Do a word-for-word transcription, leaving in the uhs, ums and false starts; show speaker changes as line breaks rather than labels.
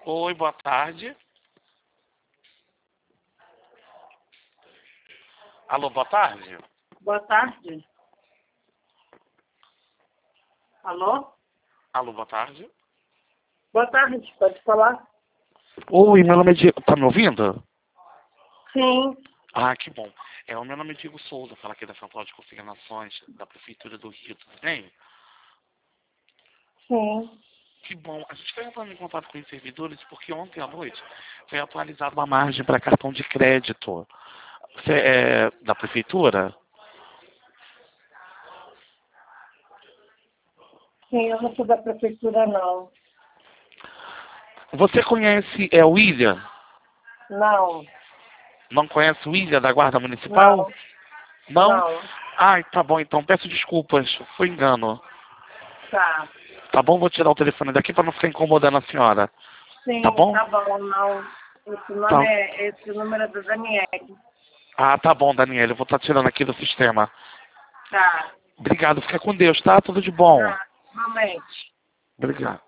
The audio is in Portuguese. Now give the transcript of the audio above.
Oi, boa tarde. Alô, boa tarde.
Boa tarde. Alô?
Alô, boa tarde.
Boa tarde, pode falar?
Oi, meu nome é Diego. Tá me ouvindo?
Sim,
Ah, que bom. É, o meu nome é Diego Souza, fala aqui da Central de Consignações da Prefeitura do Rio, tudo bem?
sim.
Que bom. A gente está entrando em contato com os servidores porque ontem à noite foi atualizada uma margem para cartão de crédito. Você é da Prefeitura?
Sim, eu não sou da prefeitura, não.
Você conhece é, o William?
Não,
Não conhece o William da Guarda Municipal?
não,
Não?
não.
Ai, tá bom, então peço desculpas, foi engano.
Tá.
Tá bom? Vou tirar o telefone daqui para não ficar incomodando a senhora. Tá
Sim,
bom?
tá bom, não. Esse nome
Tá.
é, esse número é do Daniele.
Ah, tá bom, Daniela, eu vou estar tirando aqui do sistema.
Tá.
Obrigado, fica com Deus, tá? Tudo de bom.
Tá, realmente.
Obrigado.